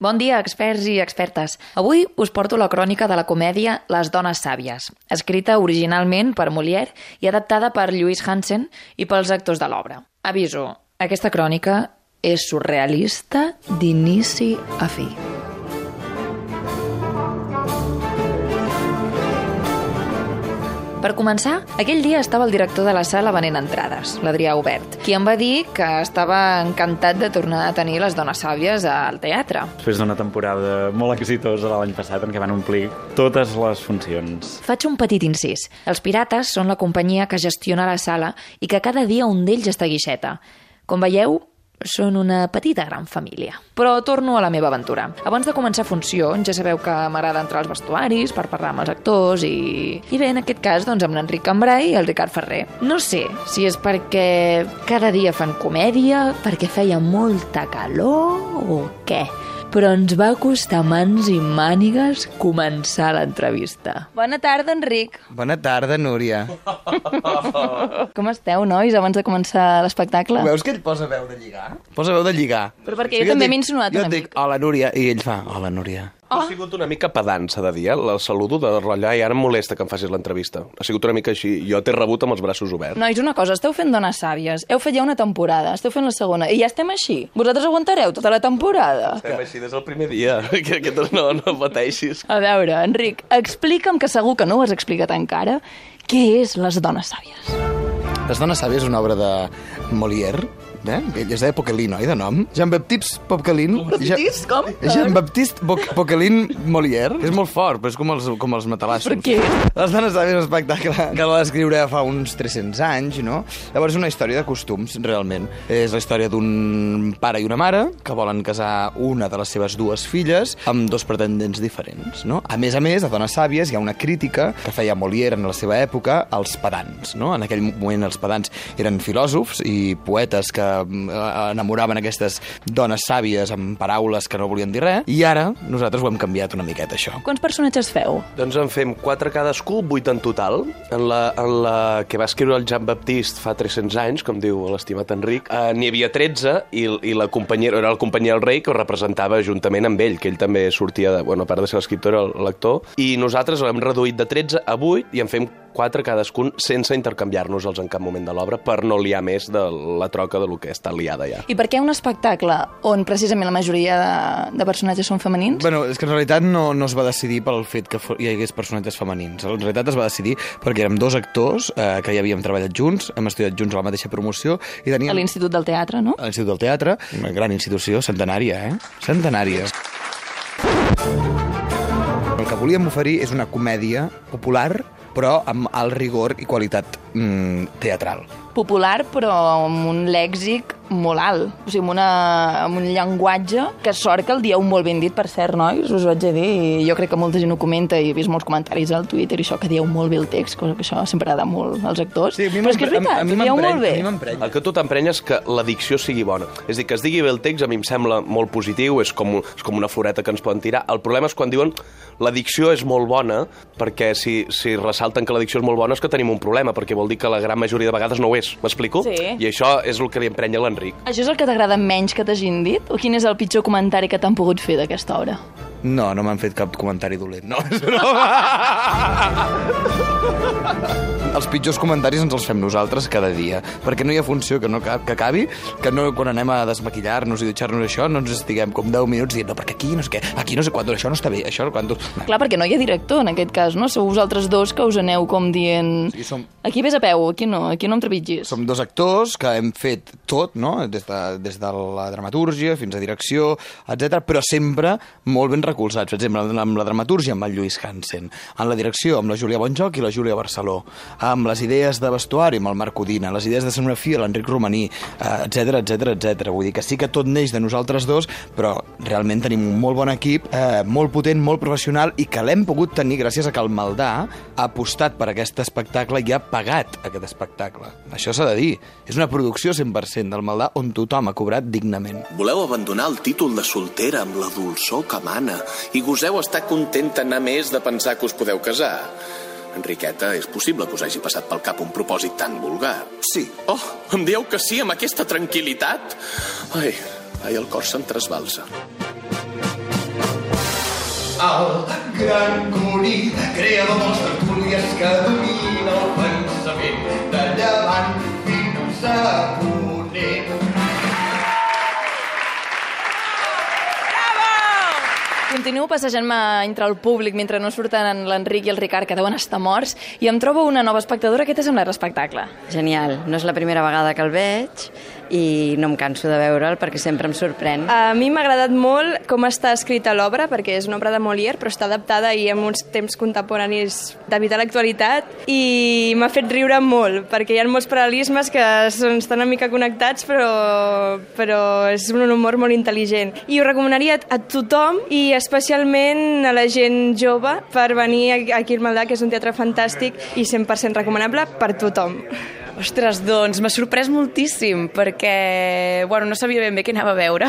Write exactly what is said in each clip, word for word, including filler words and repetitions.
Bon dia, experts i expertes. Avui us porto la crònica de la comèdia Les dones sàvies, escrita originalment per Molière i adaptada per Lluís Hansen i pels actors de l'obra. Aviso, aquesta crònica és surrealista d'inici a fi. Per començar, aquell dia estava el director de la sala venent entrades, l'Adrià Obert, qui em va dir que estava encantat de tornar a tenir Les dones sàvies al teatre. Després d'una temporada molt exitosa de l'any passat en què van omplir totes les funcions. Faig un petit incís. Els Pirates són la companyia que gestiona la sala i que cada dia un d'ells està a guixeta. Com veieu, són una petita gran família. Però torno a la meva aventura. Abans de començar funció, ja sabeu que m'agrada entrar als vestuaris per parlar amb els actors i... I bé, en aquest cas, doncs, amb l'Enric Cambrai i el Ricard Ferrer. No sé si és perquè cada dia fan comèdia, perquè feia molta calor o què, però ens va costar mans i mànigues començar l'entrevista. Bona tarda, Enric. Bona tarda, Núria. Com esteu, nois, abans de començar l'espectacle? Veus que ell posa veu de lligar? Posa veu de lligar. Però perquè jo també m'he insinuat una mica. Jo et dic, hola, Núria, i ell fa, hola, Núria. Oh. Ha sigut una mica pedant, s'ha de dir, eh? El saludo de rotllar i ara em molesta que em facis l'entrevista. Ha sigut una mica així. Jo t'he rebut amb els braços oberts. Nois, una cosa, esteu fent Dones Sàvies. Heu fet ja una temporada, esteu fent la segona, i ja estem així. Vosaltres aguantareu tota la temporada? Estem així des del primer dia. Que, que no, no pateixis. A veure, Enric, explica'm, que segur que no ho has explicat encara, què és Les Dones Sàvies? Les Dones Sàvies és una obra de Molière, eh? Ell es deia Poquelin, oi, de nom? Jean-Baptiste Poquelin. Baptiste, com? Jean-Baptiste Poquelin Molière. És molt fort, però és com els, com els matalassos. Per què? Les Dones Sàvies és un espectacle que va escriure fa uns tres-cents anys, no? Llavors és una història de costums, realment. És la història d'un pare i una mare que volen casar una de les seves dues filles amb dos pretendents diferents, no? A més a més, a Dones Sàvies hi ha una crítica que feia Molière en la seva època als pedants, no? En aquell moment els pedants eren filòsofs i poetes que enamoraven aquestes dones sàvies amb paraules que no volien dir res, i ara nosaltres ho hem canviat una miqueta, això. Quants personatges feu? Doncs en fem quatre cadascú, vuit en total. En la, en la que va escriure el Jean-Baptiste fa tres-cents anys, com diu l'estimat Enric, eh, n'hi havia tretze, i, i la companyia, era la companyia del rei que ho representava juntament amb ell, que ell també sortia, de, bueno, a part de ser l'escriptor, era l'actor, i nosaltres l'hem reduït de tretze a vuit i en fem quatre cadascun sense intercanviar-nos-els en cap moment de l'obra per no liar més de la troca de lo que està liada ja. I per què un espectacle on precisament la majoria de, de personatges són femenins? Bueno, és que en realitat no, no es va decidir pel fet que hi hagués personatges femenins. En realitat es va decidir perquè érem dos actors eh, que ja havíem treballat junts, hem estudiat junts a la mateixa promoció i teníem... A l'Institut del Teatre, no? A l'Institut del Teatre, una gran institució, centenària, eh? Centenària. El que volíem oferir és una comèdia popular, però amb alt rigor i qualitat mm, teatral. Popular, però amb un lèxic molt alt. O sigui, amb, una, amb un llenguatge que sort que el dieu molt ben dit, per cert, nois, us ho haig de dir, i jo crec que molta gent ho comenta i he vist molts comentaris al Twitter i això, que dieu molt bé el text, cosa que això sempre agrada molt als actors. Sí, però és que és veritat, ho dieu molt bé. El que tu t'emprenyes és que la dicció sigui bona. És a dir, que es digui bé el text a mi em sembla molt positiu, és com, és com una floreta que ens poden tirar. El problema és quan diuen la dicció és molt bona, perquè si, si ressalten que la dicció és molt bona és que tenim un problema, perquè vol dir que la gran majoria de vegades no ho és. M'explico? Sí. I això és el que li emprenya a l'Enric. Això és el que t'agrada menys que t'hagin dit? O quin és el pitjor comentari que t'han pogut fer d'aquesta obra? No, no m'han fet cap comentari dolent, no. no. Els pitjors comentaris ens els fem nosaltres cada dia, perquè no hi ha funció que no que acabi, que no, quan anem a desmaquillar-nos i dutxar-nos això, no ens estiguem com deu minuts dient, no, perquè aquí no sé què, aquí no sé quant, això no està bé, això no quant... No. Clar, perquè no hi ha director en aquest cas, no? Sou vosaltres dos que us aneu com dient... Sí, som... Aquí ves a peu, aquí no, aquí no em trepitgis. Som dos actors que hem fet tot, no? Des de, des de la dramatúrgia fins a direcció, etcètera, però sempre molt ben recolzats. Per exemple, amb la dramatúrgia, amb el Lluís Hansen, en la direcció, amb la Júlia Bonjoc i la Júlia Barceló, amb les idees de vestuari, amb el Marc Codina, les idees de escenografia, l'Enric Romaní, etcètera, etcètera, etcètera. Vull dir que sí que tot neix de nosaltres dos, però realment tenim un molt bon equip, eh, molt potent, molt professional, i que l'hem pogut tenir gràcies a que el Maldà ha apostat per aquest espectacle i ha pagat aquest espectacle. Això s'ha de dir. És una producció cent per cent del Maldà on tothom ha cobrat dignament. Voleu abandonar el títol de soltera amb la dolçor que mana i goseu estar contenta anar més de pensar que us podeu casar. Enriqueta, és possible que us hagi passat pel cap un propòsit tan vulgar? Sí. Oh, em dieu que sí amb aquesta tranquil·litat? Ai, ai, el cor se'm trasbalsa. Sal, gran coni, creador de les tertúlies que domina el pensament de llevant fins a ponent. Continuo passejant-me entre el públic mentre no surten l'Enric i el Ricard, que deuen estar morts, i em trobo una nova espectadora. Què t'ha semblat l'espectacle? Genial. No és la primera vegada que el veig i no em canso de veure'l perquè sempre em sorprèn. A mi m'ha agradat molt com està escrita l'obra, perquè és una obra de Molière, però està adaptada i amb uns temps contemporanis de vital actualitat, i m'ha fet riure molt, perquè hi ha molts paral·lelismes que són, estan una mica connectats, però, però és un humor molt intel·ligent. I ho recomanaria a tothom, i especialment a la gent jove, per venir aquí al Maldà, que és un teatre fantàstic i cent per cent recomanable per tothom. Ostres, doncs m'ha sorprès moltíssim, perquè bueno, no sabia ben bé què anava a veure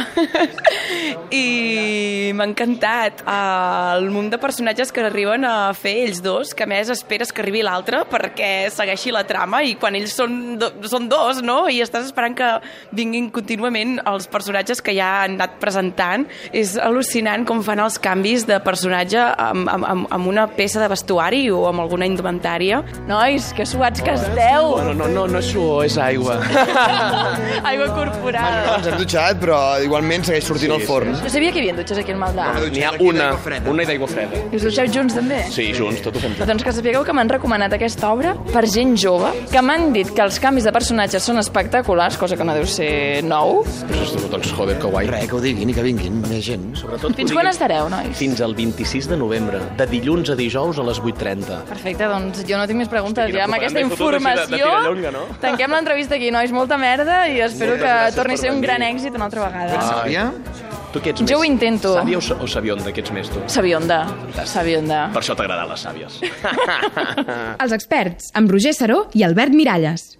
i m'ha encantat el munt de personatges que arriben a fer ells dos, que a més esperes que arribi l'altre perquè segueixi la trama, i quan ells són, do, són dos, no? I estàs esperant que vinguin contínuament els personatges que ja han anat presentant. És al·lucinant com fan els canvis de personatge amb, amb, amb una peça de vestuari o amb alguna indumentària. Nois, que suats que esteu! Bueno, no, no, no és suor, és aigua. Aigua corporal. No, ens hem dutxat, però igualment segueix sortint Sí, al forn. No sabia que hi havia dutxes aquí al Maldà. N'hi ha una, una i d'aigua freda. I us duixeu junts, també? Sí, junts, tot ho fem junts. Doncs que sapigueu que m'han recomanat aquesta obra per gent jove, que m'han dit que els canvis de personatges són espectaculars, cosa que no deu ser nou. Doncs, doncs joder, que guai. Res, que ho diguin i que vinguin més gent. Sobretot Fins quan estareu, nois? Fins al vint-i-sis de novembre, de dilluns a dijous a les vuit trenta. Perfecte, doncs jo no tinc més preguntes. Hosti, Ja amb aquesta propaganda he fotut així de- de informació tirallonga, no? tanquem l'entrevista aquí, nois. Molta merda, i espero que torni a ser un gran èxit una altra vegada. Sàvia? Tu què ets Jo més? ho intento. Sàvia o, sa- o sabionda, què ets més tu? Sabionda, sabionda. Per això t'agraden les sàvies. Els experts, amb Roger Saró i Albert Miralles.